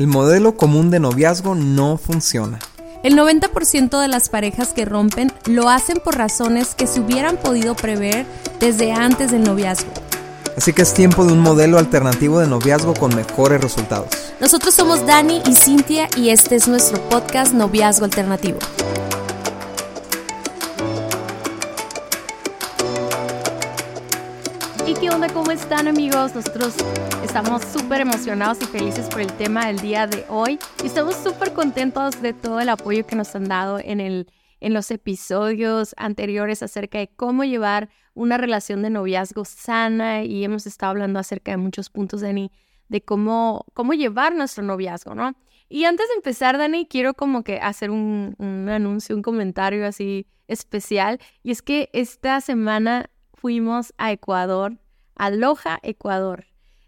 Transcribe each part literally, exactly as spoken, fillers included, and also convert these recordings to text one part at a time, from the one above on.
El modelo común de noviazgo no funciona. El noventa por ciento de las parejas que rompen lo hacen por razones que se hubieran podido prever desde antes del noviazgo. Así que es tiempo de un modelo alternativo de noviazgo con mejores resultados. Nosotros somos Dani y Cintia y este es nuestro podcast Noviazgo Alternativo. ¿Y qué onda? ¿Cómo están, amigos? Nosotros estamos súper emocionados y felices por el tema del día de hoy y estamos súper contentos de todo el apoyo que nos han dado en, el, en los episodios anteriores acerca de cómo llevar una relación de noviazgo sana, y hemos estado hablando acerca de muchos puntos, Dani, de cómo, cómo llevar nuestro noviazgo, ¿no? Y antes de empezar, Dani, quiero como que hacer un, un anuncio, un comentario así especial, y es que esta semana fuimos a Ecuador, a Loja, Ecuador.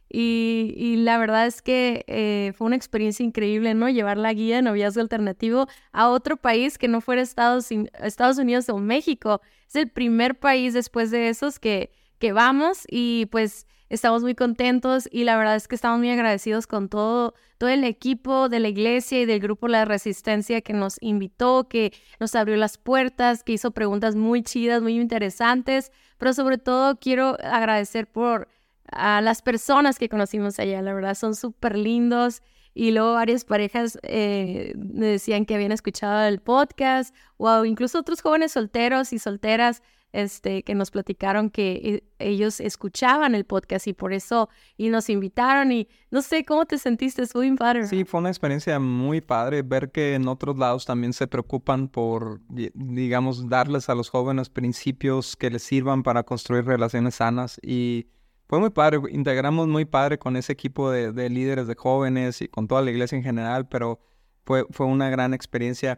Y, y la verdad es que eh, fue una experiencia increíble, ¿no? Llevar la guía de noviazgo alternativo a otro país que no fuera Estados, Estados Unidos o México. Es el primer país después de esos que, que vamos, y pues estamos muy contentos y la verdad es que estamos muy agradecidos con todo, todo el equipo de la iglesia y del grupo La Resistencia que nos invitó, que nos abrió las puertas, que hizo preguntas muy chidas, muy interesantes, pero sobre todo quiero agradecer por a las personas que conocimos allá. La verdad son súper lindos, y luego varias parejas eh, me decían que habían escuchado el podcast, o incluso otros jóvenes solteros y solteras este, que nos platicaron que ellos escuchaban el podcast y por eso y nos invitaron. Y no sé, ¿cómo te sentiste? Fue bien padre. Sí, fue una experiencia muy padre ver que en otros lados también se preocupan por, digamos, darles a los jóvenes principios que les sirvan para construir relaciones sanas, y fue muy padre. Integramos muy padre con ese equipo de, de líderes de jóvenes y con toda la iglesia en general, pero fue, fue una gran experiencia.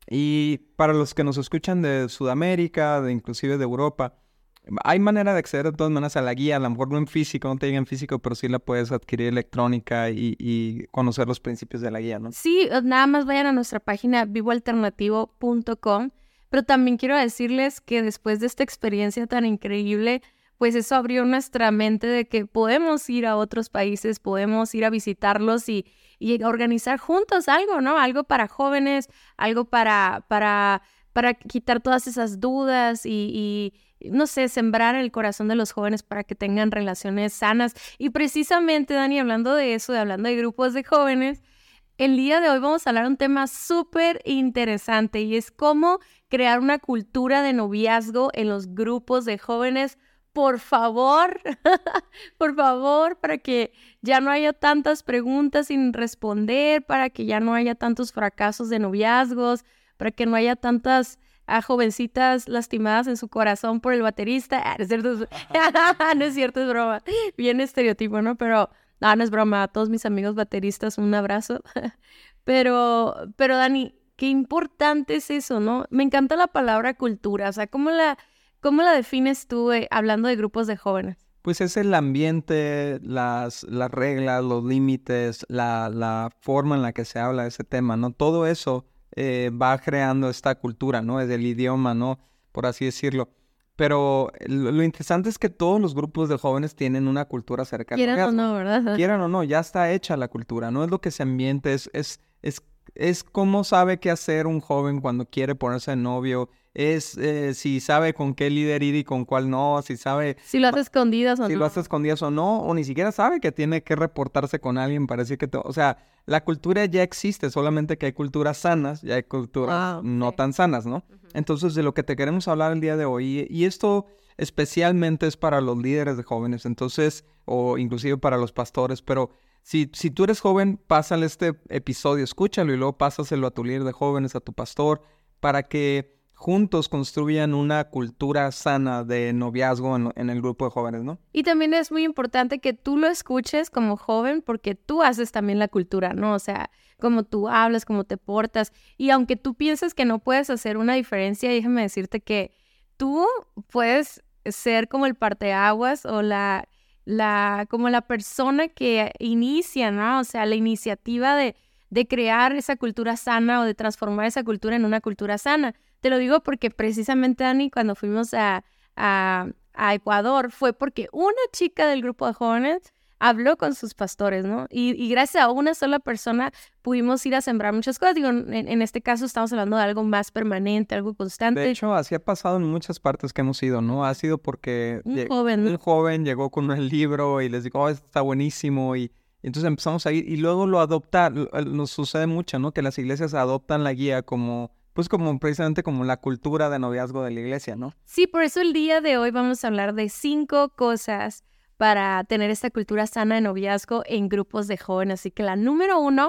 Y para los que nos escuchan de Sudamérica, de inclusive de Europa, hay manera de acceder de todas maneras a la guía, a lo mejor no en físico, no te llega en físico, pero sí la puedes adquirir electrónica y, y conocer los principios de la guía, ¿no? Sí, nada más vayan a nuestra página vivo alternativo punto com, pero también quiero decirles que después de esta experiencia tan increíble, pues eso abrió nuestra mente de que podemos ir a otros países, podemos ir a visitarlos y, y organizar juntos algo, ¿no? Algo para jóvenes, algo para, para, para quitar todas esas dudas y, y, no sé, sembrar el corazón de los jóvenes para que tengan relaciones sanas. Y precisamente, Dani, hablando de eso, de hablando de grupos de jóvenes, el día de hoy vamos a hablar de un tema súper interesante, y es cómo crear una cultura de noviazgo en los grupos de jóvenes. Por favor, por favor, para que ya no haya tantas preguntas sin responder, para que ya no haya tantos fracasos de noviazgos, para que no haya tantas ah, jovencitas lastimadas en su corazón por el baterista. Ah, no es cierto, no es cierto, es broma. Bien estereotipo, ¿no? Pero no, no es broma. A todos mis amigos bateristas, un abrazo. pero, pero Dani, qué importante es eso, ¿no? Me encanta la palabra cultura, o sea, ¿cómo la... ¿Cómo la defines tú eh, hablando de grupos de jóvenes? Pues es el ambiente, las, las reglas, los límites, la, la forma en la que se habla de ese tema, ¿no? Todo eso eh, va creando esta cultura, ¿no? Es el idioma, ¿no? Por así decirlo. Pero lo, lo interesante es que todos los grupos de jóvenes tienen una cultura cercana. Quieran o no, ¿verdad? Quieran o no, ya está hecha la cultura, no es lo que se ambiente, es, es, es, es cómo sabe qué hacer un joven cuando quiere ponerse de novio. Es eh, si sabe con qué líder ir y con cuál no, si sabe... Si lo hace escondidas o si no. Si lo hace escondidas o no, o ni siquiera sabe que tiene que reportarse con alguien, parece que... Te, o sea, la cultura ya existe, solamente que hay culturas sanas y hay culturas ah, okay. no tan sanas, ¿no? Uh-huh. Entonces, de lo que te queremos hablar el día de hoy, y, y esto especialmente es para los líderes de jóvenes, entonces, o inclusive para los pastores, pero... Si, si tú eres joven, pásale este episodio, escúchalo y luego pásaselo a tu líder de jóvenes, a tu pastor, para que juntos construyan una cultura sana de noviazgo en, en el grupo de jóvenes, ¿no? Y también es muy importante que tú lo escuches como joven, porque tú haces también la cultura, ¿no? O sea, cómo tú hablas, cómo te portas. Y aunque tú pienses que no puedes hacer una diferencia, déjame decirte que tú puedes ser como el parteaguas o la... La, como la persona que inicia, ¿no? O sea, la iniciativa de, de crear esa cultura sana o de transformar esa cultura en una cultura sana. Te lo digo porque precisamente, Dani, cuando fuimos a, a, a Ecuador, fue porque una chica del grupo de jóvenes habló con sus pastores, ¿no? Y, y gracias a una sola persona pudimos ir a sembrar muchas cosas. Digo, en, en este caso estamos hablando de algo más permanente, algo constante. De hecho, así ha pasado en muchas partes que hemos ido, ¿no? Ha sido porque Un lle- joven, ¿no? un joven llegó con el libro y les dijo, oh, esto está buenísimo. Y, y entonces empezamos a ir y luego lo adoptar. Nos sucede mucho, ¿no? Que las iglesias adoptan la guía como, pues como precisamente como la cultura de noviazgo de la iglesia, ¿no? Sí, por eso el día de hoy vamos a hablar de cinco cosas para tener esta cultura sana de noviazgo en grupos de jóvenes. Así que la número uno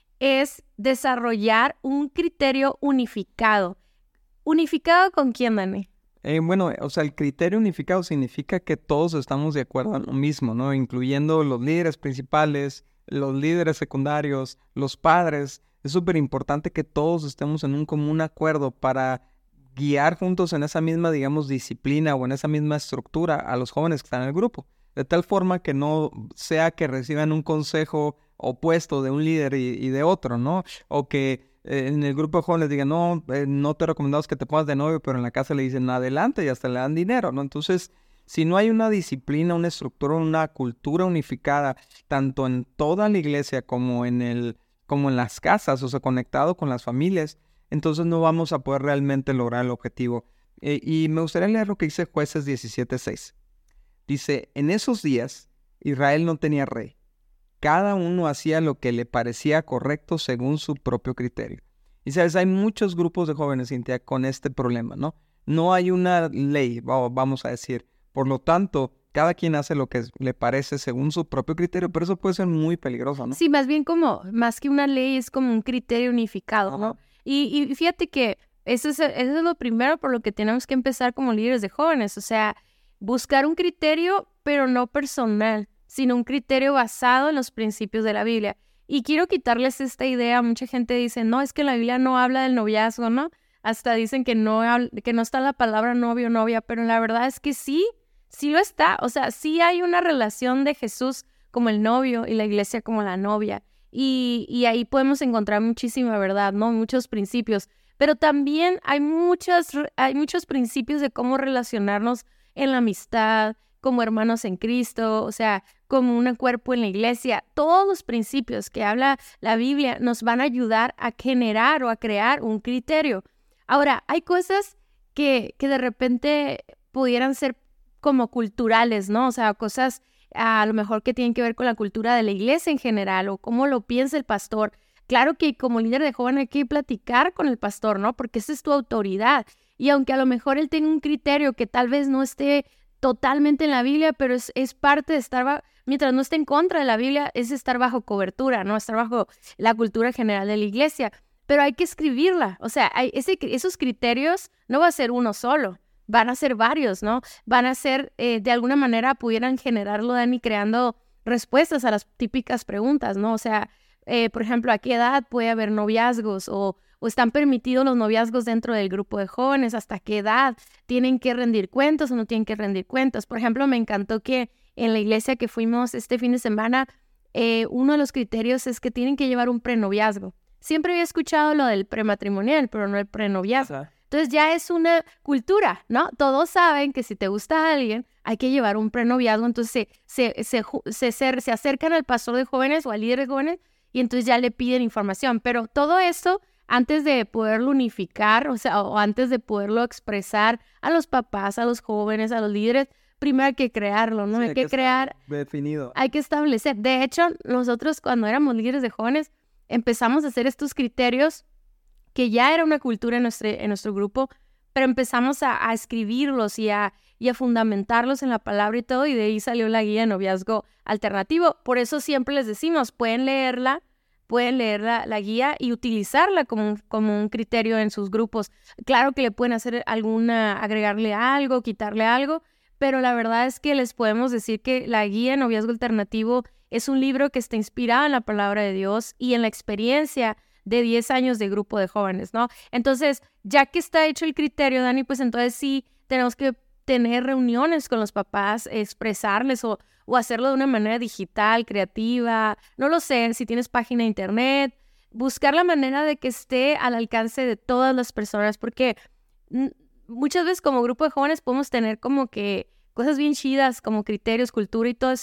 es desarrollar un criterio unificado. ¿Unificado con quién, Dani? Eh, bueno, o sea, el criterio unificado significa que todos estamos de acuerdo en lo mismo, ¿no? Incluyendo los líderes principales, los líderes secundarios, los padres. Es súper importante que todos estemos en un común acuerdo para guiar juntos en esa misma, digamos, disciplina o en esa misma estructura a los jóvenes que están en el grupo. De tal forma que no sea que reciban un consejo opuesto de un líder y, y de otro, ¿no? O que eh, en el grupo de jóvenes digan, no, eh, no te recomendamos que te pongas de novio, pero en la casa le dicen adelante y hasta le dan dinero, ¿no? Entonces, si no hay una disciplina, una estructura, una cultura unificada, tanto en toda la iglesia como en el, como en las casas, o sea, conectado con las familias, entonces no vamos a poder realmente lograr el objetivo. Eh, y me gustaría leer lo que dice Jueces diecisiete seis. Dice, en esos días Israel no tenía rey. Cada uno hacía lo que le parecía correcto según su propio criterio. Y sabes, hay muchos grupos de jóvenes, Cintia, con este problema, ¿no? No hay una ley, vamos a decir. Por lo tanto, cada quien hace lo que le parece según su propio criterio, pero eso puede ser muy peligroso, ¿no? Sí, más bien como, más que una ley, es como un criterio unificado, ¿no? Y, y fíjate que eso es, eso es lo primero por lo que tenemos que empezar como líderes de jóvenes, o sea, buscar un criterio, pero no personal, sino un criterio basado en los principios de la Biblia. Y quiero quitarles esta idea. Mucha gente dice, no, es que la Biblia no habla del noviazgo, ¿no? Hasta dicen que no, que no está la palabra novio o novia, pero la verdad es que sí, sí lo está. O sea, sí hay una relación de Jesús como el novio y la iglesia como la novia. Y, y ahí podemos encontrar muchísima verdad, ¿no? Muchos principios. Pero también hay, muchas, hay muchos principios de cómo relacionarnos en la amistad, como hermanos en Cristo, o sea, como un cuerpo en la iglesia. Todos los principios que habla la Biblia nos van a ayudar a generar o a crear un criterio. Ahora, hay cosas que, que de repente pudieran ser como culturales, ¿no? O sea, cosas a lo mejor que tienen que ver con la cultura de la iglesia en general o cómo lo piensa el pastor. Claro que como líder de joven hay que platicar con el pastor, ¿no? Porque esa es tu autoridad. Y aunque a lo mejor él tenga un criterio que tal vez no esté totalmente en la Biblia, pero es, es parte de estar, bajo, mientras no esté en contra de la Biblia, es estar bajo cobertura, ¿no? Estar bajo la cultura general de la iglesia. Pero hay que escribirla. O sea, hay ese, esos criterios no va a ser uno solo, van a ser varios, ¿no? Van a ser, eh, de alguna manera, pudieran generarlo, Dani, creando respuestas a las típicas preguntas, ¿no? O sea, eh, por ejemplo, ¿a qué edad puede haber noviazgos? O ¿O están permitidos los noviazgos dentro del grupo de jóvenes? ¿Hasta qué edad tienen que rendir cuentas o no tienen que rendir cuentas? Por ejemplo, me encantó que en la iglesia que fuimos este fin de semana, eh, uno de los criterios es que tienen que llevar un prenoviazgo. Siempre había escuchado lo del prematrimonial, pero no el prenoviazgo. Ajá. Entonces ya es una cultura, ¿no? Todos saben que si te gusta a alguien, hay que llevar un prenoviazgo. Entonces se, se, se, se, se, se acercan al pastor de jóvenes o al líder de jóvenes y entonces ya le piden información. Pero todo esto, antes de poderlo unificar, o sea, o antes de poderlo expresar a los papás, a los jóvenes, a los líderes, primero hay que crearlo, ¿no? Sí, hay, hay que, que crear, definido. Hay que establecer. De hecho, nosotros cuando éramos líderes de jóvenes, empezamos a hacer estos criterios, que ya era una cultura en nuestro, en nuestro grupo, pero empezamos a, a escribirlos y a, y a fundamentarlos en la palabra y todo, y de ahí salió la guía de noviazgo alternativo. Por eso siempre les decimos, pueden leerla, pueden leer la, la guía y utilizarla como un, como un criterio en sus grupos. Claro que le pueden hacer alguna, agregarle algo, quitarle algo, pero la verdad es que les podemos decir que la guía de noviazgo alternativo es un libro que está inspirado en la palabra de Dios y en la experiencia de diez años de grupo de jóvenes, ¿no? Entonces, ya que está hecho el criterio, Dani, pues entonces sí tenemos que tener reuniones con los papás, expresarles o, o hacerlo de una manera digital, creativa, no lo sé, si tienes página de internet, buscar la manera de que esté al alcance de todas las personas, porque m- muchas veces como grupo de jóvenes podemos tener como que cosas bien chidas, como criterios, cultura y todo eso,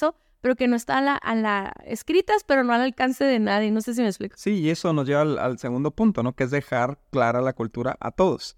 pero que no está a la, a la escritas, pero no al alcance de nadie. No sé si me explico. Sí, y eso nos lleva al, al segundo punto, ¿no? Que es dejar clara la cultura a todos.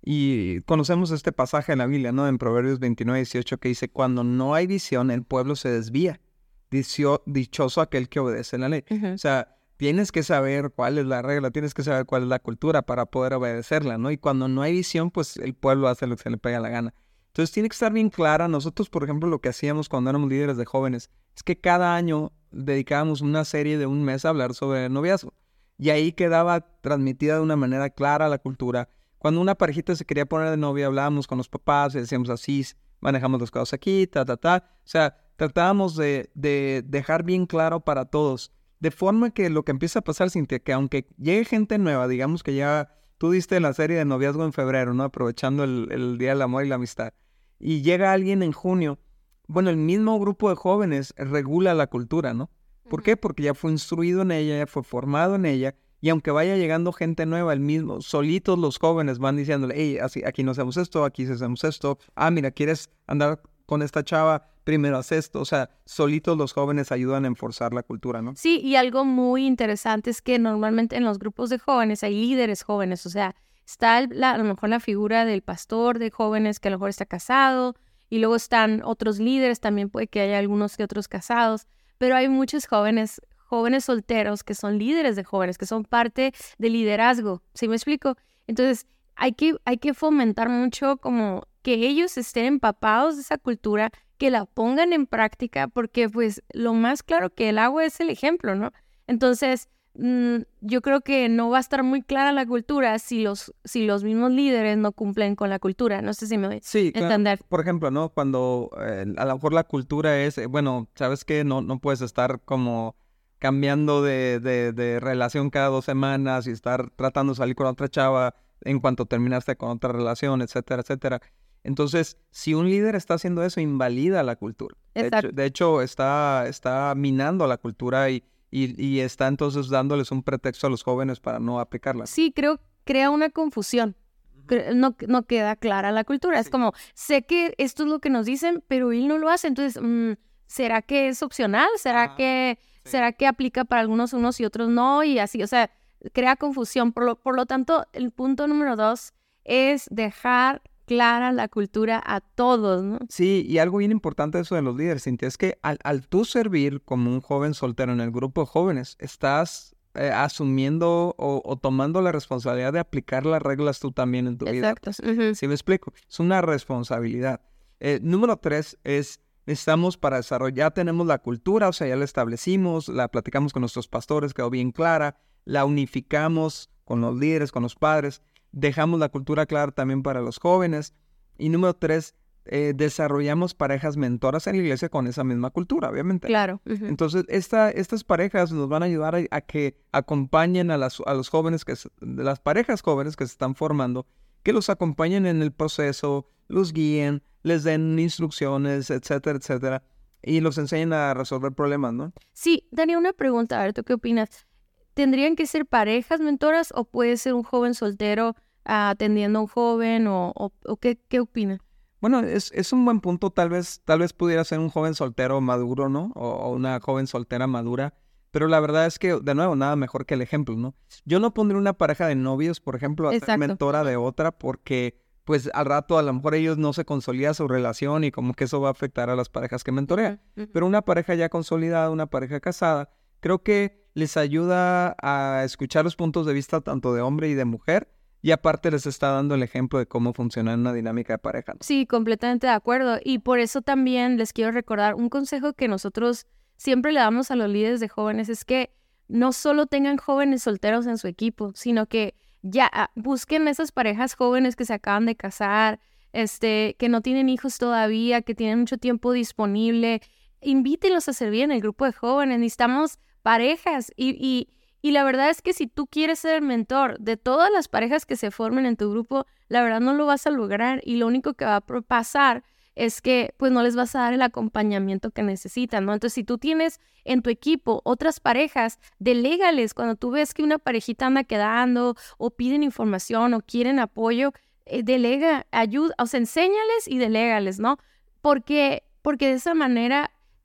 Y conocemos este pasaje en la Biblia, ¿no? En Proverbios veintinueve, dieciocho, que dice, cuando no hay visión, el pueblo se desvía. Dicio, dichoso aquel que obedece la ley. Uh-huh. O sea, tienes que saber cuál es la regla, tienes que saber cuál es la cultura para poder obedecerla, ¿no? Y cuando no hay visión, pues el pueblo hace lo que se le pega la gana. Entonces tiene que estar bien clara. Nosotros, por ejemplo, lo que hacíamos cuando éramos líderes de jóvenes es que cada año dedicábamos una serie de un mes a hablar sobre noviazgo. Y ahí quedaba transmitida de una manera clara la cultura. Cuando una parejita se quería poner de novia, hablábamos con los papás y decíamos así, manejamos las cosas aquí, ta, ta, ta. O sea, tratábamos de, de dejar bien claro para todos. De forma que lo que empieza a pasar, Cintia, que aunque llegue gente nueva, digamos que ya tú diste la serie de noviazgo en febrero, ¿no? Aprovechando el, el Día del Amor y la Amistad. Y llega alguien en junio, bueno, el mismo grupo de jóvenes regula la cultura, ¿no? ¿Por qué? Porque ya fue instruido en ella, ya fue formado en ella, y aunque vaya llegando gente nueva, el mismo, solitos los jóvenes van diciéndole, hey, así, aquí no hacemos esto, aquí hacemos esto, ah, mira, ¿quieres andar con esta chava? Primero haz esto. O sea, solitos los jóvenes ayudan a enforzar la cultura, ¿no? Sí, y algo muy interesante es que normalmente en los grupos de jóvenes hay líderes jóvenes, o sea, está el, la, a lo mejor la figura del pastor de jóvenes que a lo mejor está casado, y luego están otros líderes, también puede que haya algunos que otros casados, pero hay muchos jóvenes, jóvenes solteros que son líderes de jóvenes, que son parte del liderazgo, ¿sí me explico? Entonces, hay que, hay que fomentar mucho como que ellos estén empapados de esa cultura, que la pongan en práctica, porque pues lo más claro que el agua es el ejemplo, ¿no? Entonces, mmm, yo creo que no va a estar muy clara la cultura si los, si los mismos líderes no cumplen con la cultura. No sé si me voy sí, a entender. Claro. Por ejemplo, ¿no? Cuando eh, a lo mejor la cultura es, eh, bueno, ¿sabes qué? No, no puedes estar como cambiando de, de, de relación cada dos semanas y estar tratando de salir con otra chava en cuanto terminaste con otra relación, etcétera, etcétera. Entonces, si un líder está haciendo eso, invalida la cultura. De hecho, de hecho está, está minando la cultura y, y, y está entonces dándoles un pretexto a los jóvenes para no aplicarla. Sí, creo crea una confusión. Uh-huh. No, no queda clara la cultura. Sí. Es como, sé que esto es lo que nos dicen, pero él no lo hace. Entonces, mmm, ¿será que es opcional? ¿Será, ah, que, sí. ¿Será que aplica para algunos unos y otros no? Y así, o sea, crea confusión. Por lo, por lo tanto, el punto número dos es dejar clara la cultura a todos, ¿no? Sí, y algo bien importante de eso de los líderes, Cintia, es que al, al tú servir como un joven soltero en el grupo de jóvenes, estás eh, asumiendo o, o tomando la responsabilidad de aplicar las reglas tú también en tu Exacto. vida. Exacto. Uh-huh. ¿Sí me explico? Es una responsabilidad. Eh, número tres es, necesitamos para desarrollar, ya tenemos la cultura, o sea, ya la establecimos, la platicamos con nuestros pastores, quedó bien clara, la unificamos con los líderes, con los padres, dejamos la cultura clara también para los jóvenes. Y número tres, eh, desarrollamos parejas mentoras en la iglesia con esa misma cultura, obviamente. Claro. Uh-huh. Entonces, esta, estas parejas nos van a ayudar a, a que acompañen a, las, a los jóvenes, que las parejas jóvenes que se están formando, que los acompañen en el proceso, los guíen, les den instrucciones, etcétera, etcétera, y los enseñen a resolver problemas, ¿no? Sí, Dani, una pregunta, a ver, ¿tú qué opinas? ¿Tendrían que ser parejas mentoras o puede ser un joven soltero uh, atendiendo a un joven o, o, o qué, qué opina? Bueno, es, es un buen punto. Tal vez, tal vez pudiera ser un joven soltero maduro, ¿no? O, o una joven soltera madura. Pero la verdad es que, de nuevo, nada mejor que el ejemplo, ¿no? Yo no pondría una pareja de novios, por ejemplo, a Exacto. ser mentora de otra porque, pues, al rato a lo mejor ellos no se consolida su relación y como que eso va a afectar a las parejas que mentorean. Uh-huh. Pero una pareja ya consolidada, una pareja casada, creo que les ayuda a escuchar los puntos de vista tanto de hombre y de mujer, y aparte les está dando el ejemplo de cómo funciona una dinámica de pareja, ¿no? Sí, completamente de acuerdo. Y por eso también les quiero recordar un consejo que nosotros siempre le damos a los líderes de jóvenes, es que no solo tengan jóvenes solteros en su equipo, sino que ya busquen esas parejas jóvenes que se acaban de casar, este, que no tienen hijos todavía, que tienen mucho tiempo disponible. Invítenlos a servir en el grupo de jóvenes. Necesitamos parejas y, y, y la verdad es que si tú quieres ser el mentor de todas las parejas que se formen en tu grupo, la verdad no lo vas a lograr y lo único que va a pasar es que pues no les vas a dar el acompañamiento que necesitan, ¿no? Entonces, si tú tienes en tu equipo otras parejas, delégales. Cuando tú ves que una parejita anda quedando o piden información o quieren apoyo, eh, delega, ayuda, o sea, enséñales y delégales, ¿no? Porque, porque de esa manera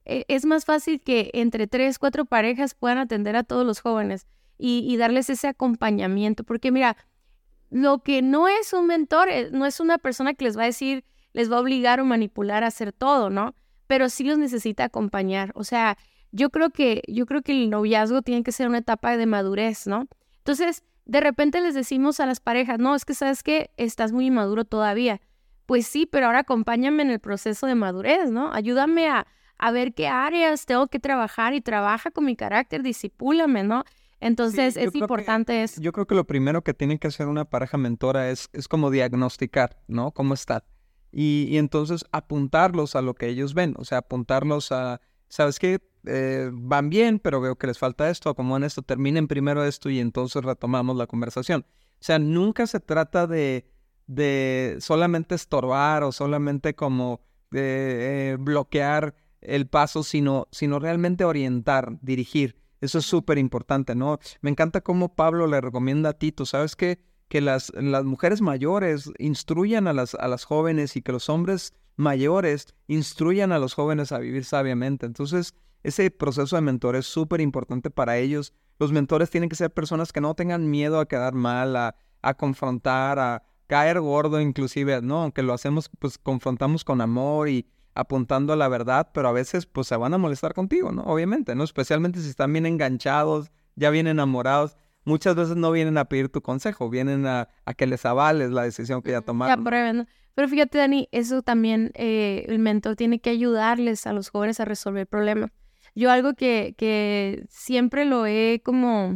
eh, es más fácil que entre tres, cuatro parejas puedan atender a todos los jóvenes y, y darles ese acompañamiento. Porque mira, lo que no es un mentor, eh, no es una persona que les va a decir, les va a obligar o manipular a hacer todo, ¿no? Pero sí los necesita acompañar. O sea, yo creo que, yo creo que el noviazgo tiene que ser una etapa de madurez, ¿no? Entonces, de repente les decimos a las parejas, no, es que sabes que estás muy inmaduro todavía. Pues sí, pero ahora acompáñame en el proceso de madurez, ¿no? Ayúdame a, a ver qué áreas tengo que trabajar y trabaja con mi carácter, discipúlame, ¿no? Entonces, Sí, es importante eso. Yo creo que lo primero que tiene que hacer una pareja mentora es, es como diagnosticar, ¿no? ¿Cómo está? Y, y entonces apuntarlos a lo que ellos ven, o sea, apuntarlos a, ¿sabes qué? Eh, van bien, pero veo que les falta esto, acomodan esto, terminen primero esto y entonces retomamos la conversación. O sea, nunca se trata de, de solamente estorbar o solamente como de eh, bloquear el paso, sino, sino realmente orientar, dirigir. Eso es súper importante, ¿no? Me encanta cómo Pablo le recomienda a Tito, ¿sabes qué? Que las, las mujeres mayores instruyan a las, a las jóvenes y que los hombres mayores instruyan a los jóvenes a vivir sabiamente. Entonces, ese proceso de mentor es súper importante para ellos. Los mentores tienen que ser personas que no tengan miedo a quedar mal, a, a confrontar, a caer gordo inclusive, ¿no? Aunque lo hacemos, pues confrontamos con amor y apuntando a la verdad, pero a veces pues se van a molestar contigo, ¿no? Obviamente, ¿no? Especialmente si están bien enganchados, ya bien enamorados. Muchas veces no vienen a pedir tu consejo, vienen a, a que les avales la decisión que ya tomaron. Ya prueben, ¿no? Pero fíjate, Dani, eso también, eh, el mentor tiene que ayudarles a los jóvenes a resolver problemas. Yo algo que, que siempre lo he como,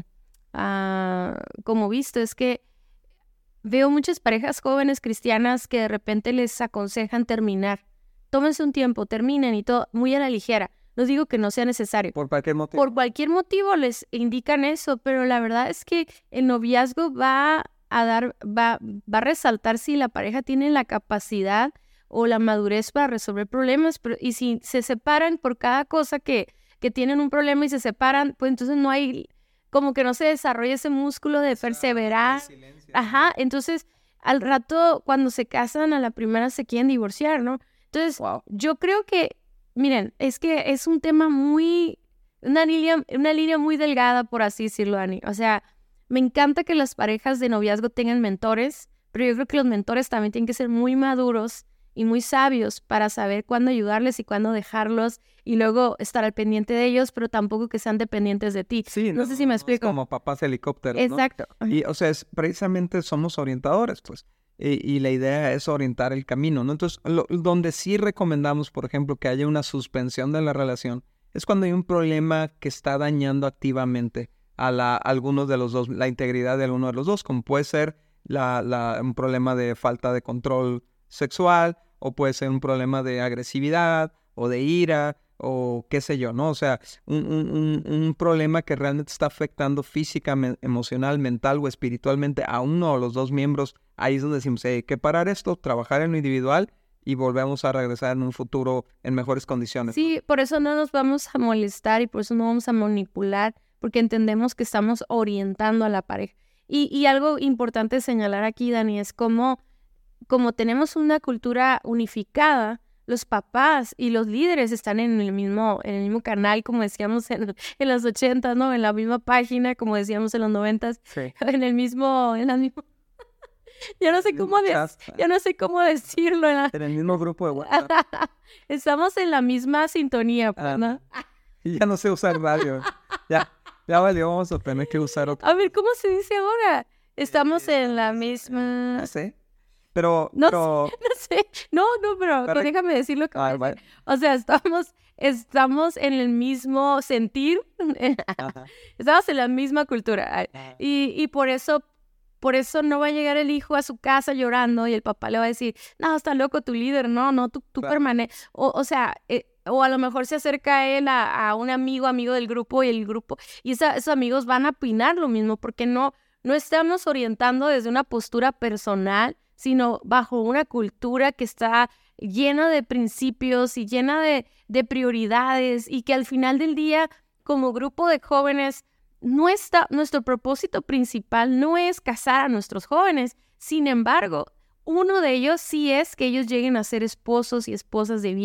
uh, como visto es que veo muchas parejas jóvenes cristianas que de repente les aconsejan terminar. Tómense un tiempo, terminen y todo, muy a la ligera. No digo que no sea necesario. Por cualquier motivo. Por cualquier motivo les indican eso, pero la verdad es que el noviazgo va a dar, va, va a resaltar si la pareja tiene la capacidad o la madurez para resolver problemas, pero, y si se separan por cada cosa que, que tienen un problema y se separan, pues entonces no hay, como que no se desarrolla ese músculo de perseverar. Ajá, entonces al rato cuando se casan a la primera se quieren divorciar, ¿no? Entonces, wow. Yo creo que, miren, es que es un tema muy, una línea, una línea muy delgada, por así decirlo, Ani. O sea, me encanta que las parejas de noviazgo tengan mentores, pero yo creo que los mentores también tienen que ser muy maduros y muy sabios para saber cuándo ayudarles y cuándo dejarlos y luego estar al pendiente de ellos, pero tampoco que sean dependientes de ti. Sí, no, no sé si me explico. Como papás helicópteros, exacto. ¿no? Y, o sea, es, precisamente somos orientadores, pues. Y, y la idea es orientar el camino, ¿no? Entonces, lo, donde sí recomendamos, por ejemplo, que haya una suspensión de la relación, es cuando hay un problema que está dañando activamente a, la, a algunos de los dos, la integridad de alguno de los dos, como puede ser la, la, un problema de falta de control sexual, o puede ser un problema de agresividad, o de ira, o qué sé yo, ¿no? O sea, un, un, un problema que realmente está afectando física, emocional, mental o espiritualmente a uno o los dos miembros. Ahí es donde decimos, hay que parar esto, trabajar en lo individual y volvemos a regresar en un futuro en mejores condiciones. Sí, por eso no nos vamos a molestar y por eso no vamos a manipular, porque entendemos que estamos orientando a la pareja. Y, y algo importante señalar aquí, Dani, es como, como tenemos una cultura unificada, los papás y los líderes están en el mismo, en el mismo canal, como decíamos en, en los ochentas, ¿no? En la misma página, como decíamos en los noventas, sí. en el mismo, en la misma... Yo no sé cómo de, yo no sé cómo decirlo. En, la... en el mismo grupo de WhatsApp. Estamos en la misma sintonía, ah, ¿no? Y ya no sé usar radio. ya, ya valió, vamos a tener que usar otro. A ver, ¿cómo se dice ahora? Estamos en la misma... No sé. Pero, no, pero... Sé, no sé, no, no, pero, pero déjame decirlo. Que ah, vale. O sea, estamos, estamos en el mismo sentir, estamos en la misma cultura. Y, y por eso, por eso no va a llegar el hijo a su casa llorando y el papá le va a decir, no, está loco tu líder, no, no, tú, tú claro. permaneces. O, o sea, eh, o a lo mejor se acerca él a, a un amigo, amigo del grupo y el grupo, y esa, esos amigos van a opinar lo mismo, porque no, no estamos orientando desde una postura personal, sino bajo una cultura que está llena de principios y llena de, de prioridades y que al final del día, como grupo de jóvenes, no está, nuestro propósito principal no es casar a nuestros jóvenes. Sin embargo, uno de ellos sí es que ellos lleguen a ser esposos y esposas de bien,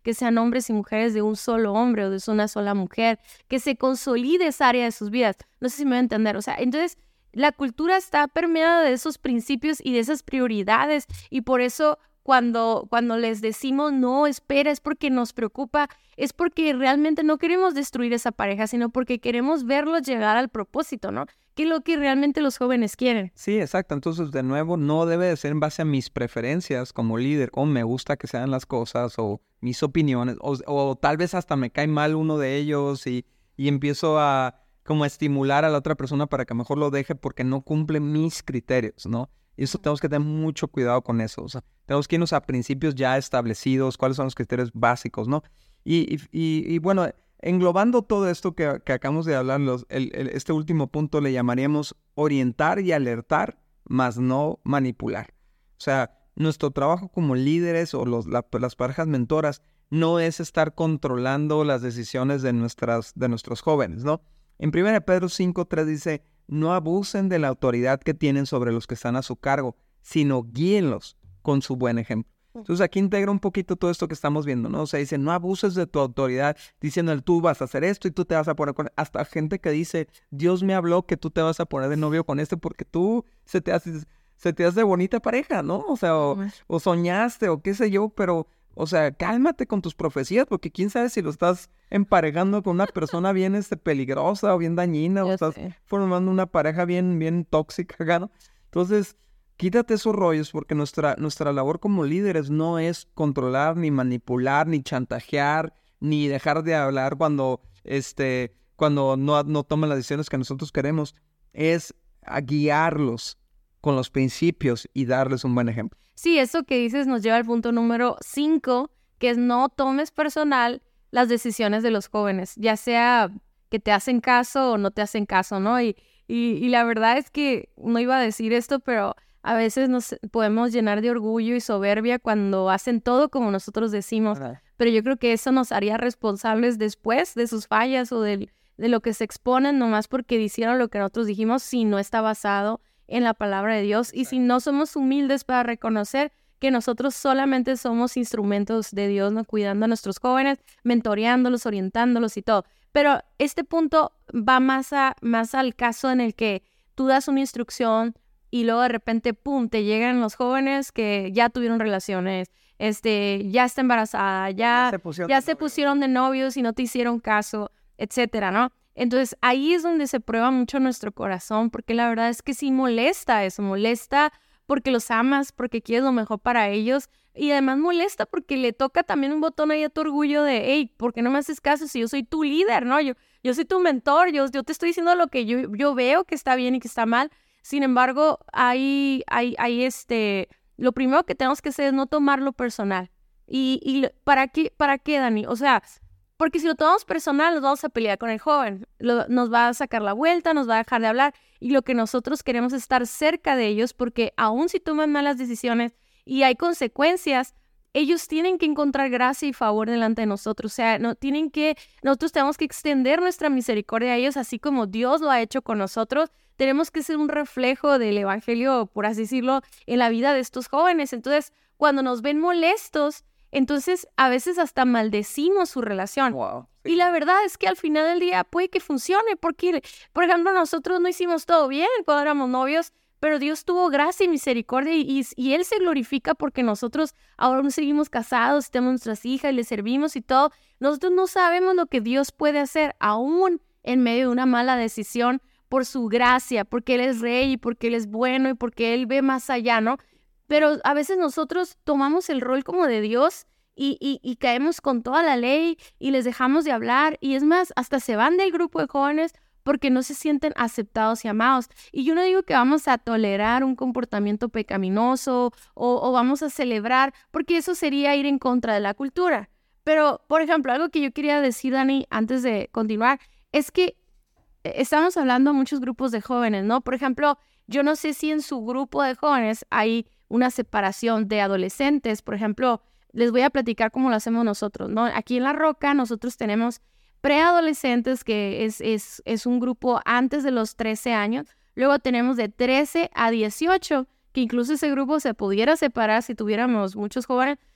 que sean hombres y mujeres de un solo hombre o de una sola mujer, que se consolide esa área de sus vidas. No sé si me voy a entender. O sea, entonces la cultura está permeada de esos principios y de esas prioridades, y por eso cuando, cuando les decimos no, espera, es porque nos preocupa, es porque realmente no queremos destruir esa pareja, sino porque queremos verlos llegar al propósito, ¿no? Que es lo que realmente los jóvenes quieren. Sí, exacto. Entonces, de nuevo, no debe de ser en base a mis preferencias como líder, cómo me gusta que sean las cosas, o mis opiniones, o, o tal vez hasta me cae mal uno de ellos y, y empiezo a como a estimular a la otra persona para que mejor lo deje porque no cumple mis criterios, ¿no? Y eso tenemos que tener mucho cuidado con eso. O sea, tenemos que irnos a principios ya establecidos, cuáles son los criterios básicos, ¿no? Y, y, y, y bueno, englobando todo esto que, que acabamos de hablar, los, el, el, este último punto le llamaríamos orientar y alertar, más no manipular. O sea, nuestro trabajo como líderes o los, la, las parejas mentoras no es estar controlando las decisiones de, nuestras, de nuestros jóvenes, ¿no? En primera de Pedro cinco tres dice, no abusen de la autoridad que tienen sobre los que están a su cargo, sino guíenlos con su buen ejemplo. Entonces aquí integra un poquito todo esto que estamos viendo, ¿no? O sea, dice, no abuses de tu autoridad diciendo, tú vas a hacer esto y tú te vas a poner con... Hasta gente que dice, Dios me habló que tú te vas a poner de novio con este porque tú se te hace, se te hace bonita pareja, ¿no? O sea, o, o soñaste o qué sé yo, pero... O sea, cálmate con tus profecías, porque quién sabe si lo estás emparejando con una persona bien este, peligrosa o bien dañina, o estás sé. formando una pareja bien, bien tóxica, ¿no? Entonces, quítate esos rollos, porque nuestra, nuestra labor como líderes no es controlar, ni manipular, ni chantajear, ni dejar de hablar cuando, este, cuando no, no toman las decisiones que nosotros queremos. Es a guiarlos con los principios y darles un buen ejemplo. Sí, eso que dices nos lleva al punto número cinco, que es no tomes personal las decisiones de los jóvenes, ya sea que te hacen caso o no te hacen caso, ¿no? Y, y, y la verdad es que no iba a decir esto, pero a veces nos podemos llenar de orgullo y soberbia cuando hacen todo como nosotros decimos, uh-huh. Pero yo creo que eso nos haría responsables después de sus fallas o de, de lo que se exponen nomás porque hicieron lo que nosotros dijimos si no está basado en la palabra de Dios, y si no somos humildes para reconocer que nosotros solamente somos instrumentos de Dios, ¿no? Cuidando a nuestros jóvenes, mentoreándolos, orientándolos y todo. Pero este punto va más, a, más al caso en el que tú das una instrucción y luego de repente, pum, te llegan los jóvenes que ya tuvieron relaciones, este, ya está embarazada, ya, ya, se pusieron, ya de se pusieron de novios y no te hicieron caso, etcétera, ¿no? Entonces, ahí es donde se prueba mucho nuestro corazón, porque la verdad es que sí molesta eso, molesta porque los amas, porque quieres lo mejor para ellos, y además molesta porque le toca también un botón ahí a tu orgullo de, hey, ¿por qué no me haces caso si yo soy tu líder, no? Yo, yo soy tu mentor, yo, yo te estoy diciendo lo que yo, yo veo que está bien y que está mal. Sin embargo, ahí, ahí, ahí este, lo primero que tenemos que hacer es no tomarlo personal. ¿Y, y para qué, para qué, Dani? O sea... Porque si lo tomamos personal, nos vamos a pelear con el joven. Lo, nos va a sacar la vuelta, nos va a dejar de hablar. Y lo que nosotros queremos es estar cerca de ellos, porque aun si toman malas decisiones y hay consecuencias, ellos tienen que encontrar gracia y favor delante de nosotros. O sea, no, tienen que, nosotros tenemos que extender nuestra misericordia a ellos, así como Dios lo ha hecho con nosotros. Tenemos que ser un reflejo del evangelio, por así decirlo, en la vida de estos jóvenes. Entonces, cuando nos ven molestos, entonces, a veces hasta maldecimos su relación. Wow, sí. Y la verdad es que al final del día puede que funcione, porque, por ejemplo, nosotros no hicimos todo bien cuando éramos novios, pero Dios tuvo gracia y misericordia y, y, y Él se glorifica porque nosotros ahora no seguimos casados, tenemos nuestras hijas y le servimos y todo. Nosotros no sabemos lo que Dios puede hacer aún en medio de una mala decisión por su gracia, porque Él es rey y porque Él es bueno y porque Él ve más allá, ¿no? Pero a veces nosotros tomamos el rol como de Dios y, y, y caemos con toda la ley y les dejamos de hablar. Y es más, hasta se van del grupo de jóvenes porque no se sienten aceptados y amados. Y yo no digo que vamos a tolerar un comportamiento pecaminoso o, o vamos a celebrar, porque eso sería ir en contra de la cultura. Pero, por ejemplo, algo que yo quería decir, Dani, antes de continuar, es que estamos hablando a muchos grupos de jóvenes, ¿no? Por ejemplo, yo no sé si en su grupo de jóvenes hay una separación de adolescentes. Por ejemplo, les voy a platicar cómo lo hacemos nosotros, ¿no? Aquí en La Roca nosotros tenemos preadolescentes, que es, es, es un grupo antes de los trece años. Luego tenemos de trece a dieciocho, que incluso ese grupo se pudiera separar si tuviéramos muchos jóvenes.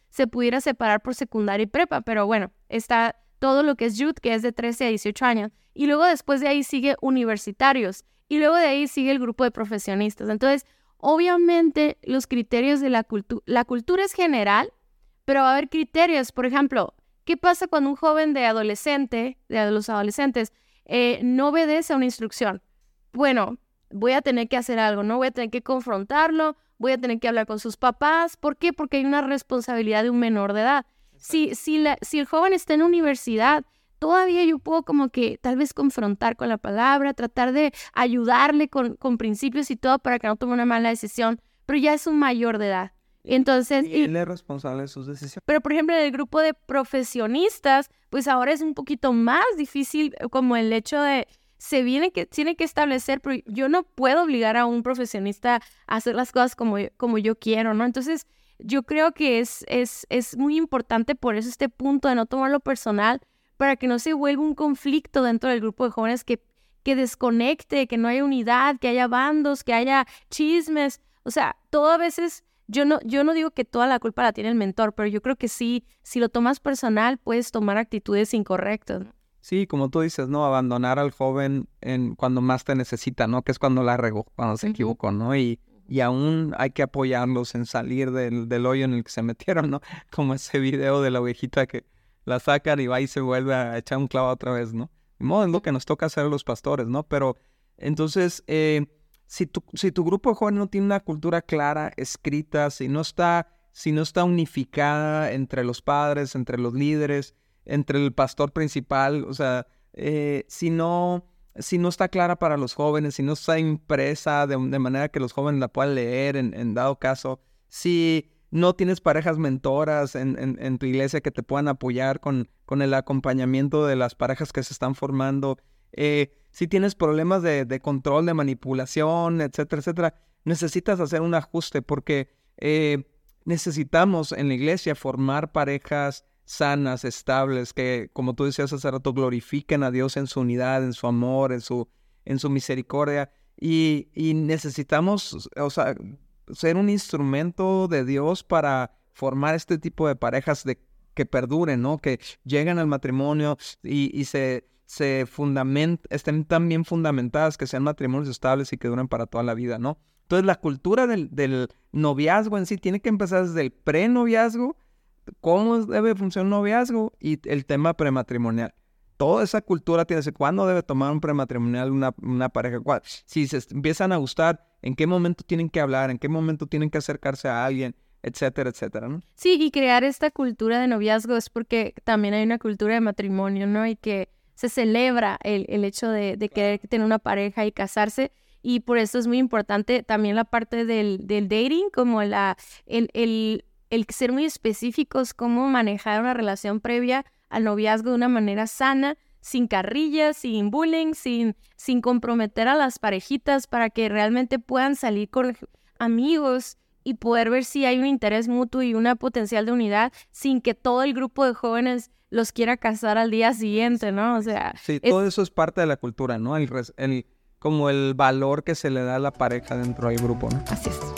se pudiera separar por secundaria y prepa, pero bueno, está todo lo que es youth, que es de trece a dieciocho años, y luego después de ahí sigue universitarios, y luego de ahí sigue el grupo de profesionistas. Entonces, obviamente, los criterios de la cultura, la cultura es general, pero va a haber criterios. Por ejemplo, ¿qué pasa cuando un joven de adolescente, de los adolescentes, eh, no obedece a una instrucción? Bueno, voy a tener que hacer algo, ¿no? Voy a tener que confrontarlo, voy a tener que hablar con sus papás. ¿Por qué? Porque hay una responsabilidad de un menor de edad. Si, si, la, si el joven está en universidad, todavía yo puedo como que tal vez confrontar con la palabra, tratar de ayudarle con, con principios y todo para que no tome una mala decisión, pero ya es un mayor de edad. Entonces, y él es responsable de sus decisiones. Pero, por ejemplo, en el grupo de profesionistas, pues ahora es un poquito más difícil, como el hecho de se viene que tiene que establecer, pero yo no puedo obligar a un profesionista a hacer las cosas como, como yo quiero, ¿no? Entonces, yo creo que es, es, es muy importante por eso este punto de no tomarlo personal, para que no se vuelva un conflicto dentro del grupo de jóvenes que, que desconecte, que no haya unidad, que haya bandos, que haya chismes. O sea, todo a veces, yo no, yo no digo que toda la culpa la tiene el mentor, pero yo creo que sí, si lo tomas personal, puedes tomar actitudes incorrectas. Sí, como tú dices, ¿no? Abandonar al joven en cuando más te necesita, ¿no? Que es cuando la regó, cuando se uh-huh. equivocó, ¿no? Y, y aún hay que apoyarlos en salir del, del hoyo en el que se metieron, ¿no? Como ese video de la ovejita que la sacan y va y se vuelve a echar un clavo otra vez, ¿no? De modo es lo que nos toca hacer a los pastores, ¿no? Pero entonces, eh, si, tu, si tu grupo de jóvenes no tiene una cultura clara, escrita, si no está, si no está unificada entre los padres, entre los líderes, entre el pastor principal, o sea, eh, si no... si no está clara para los jóvenes, si no está impresa de, de manera que los jóvenes la puedan leer en, en dado caso, si no tienes parejas mentoras en, en, en tu iglesia que te puedan apoyar con, con el acompañamiento de las parejas que se están formando, eh, si tienes problemas de, de control, de manipulación, etcétera, etcétera, necesitas hacer un ajuste porque eh, necesitamos en la iglesia formar parejas sanas, estables, que, como tú decías hace rato, glorifiquen a Dios en su unidad, en su amor, en su, en su misericordia. Y, y necesitamos, o sea, ser un instrumento de Dios para formar este tipo de parejas de, que perduren, ¿no? Que lleguen al matrimonio y, y se, se fundament, estén tan bien fundamentadas, que sean matrimonios estables y que duren para toda la vida, ¿no? Entonces, la cultura del, del noviazgo en sí tiene que empezar desde el pre-noviazgo, cómo debe funcionar un noviazgo y el tema prematrimonial. Toda esa cultura tiene que ser cuándo debe tomar un prematrimonial una, una pareja. ¿Cuál? Si se empiezan a gustar, en qué momento tienen que hablar, en qué momento tienen que acercarse a alguien, etcétera, etcétera, ¿no? Sí, y crear esta cultura de noviazgo es porque también hay una cultura de matrimonio, ¿no? Y que se celebra el, el hecho de, de querer tener una pareja y casarse. Y por eso es muy importante también la parte del, del dating, como la, el... el el ser muy específicos, cómo manejar una relación previa al noviazgo de una manera sana, sin carrillas, sin bullying, sin, sin comprometer a las parejitas para que realmente puedan salir con amigos y poder ver si hay un interés mutuo y una potencial de unidad sin que todo el grupo de jóvenes los quiera casar al día siguiente, ¿no? O sea... Sí, es... todo eso es parte de la cultura, ¿no? El, el, como el valor que se le da a la pareja dentro del grupo, ¿no? Así es.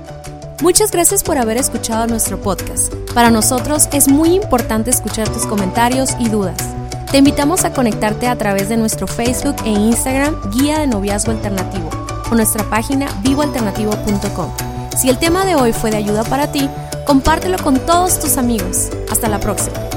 Muchas gracias por haber escuchado nuestro podcast. Para nosotros es muy importante escuchar tus comentarios y dudas. Te invitamos a conectarte a través de nuestro Facebook e Instagram Guía de Noviazgo Alternativo o nuestra página vivo alternativo punto com. Si el tema de hoy fue de ayuda para ti, compártelo con todos tus amigos. Hasta la próxima.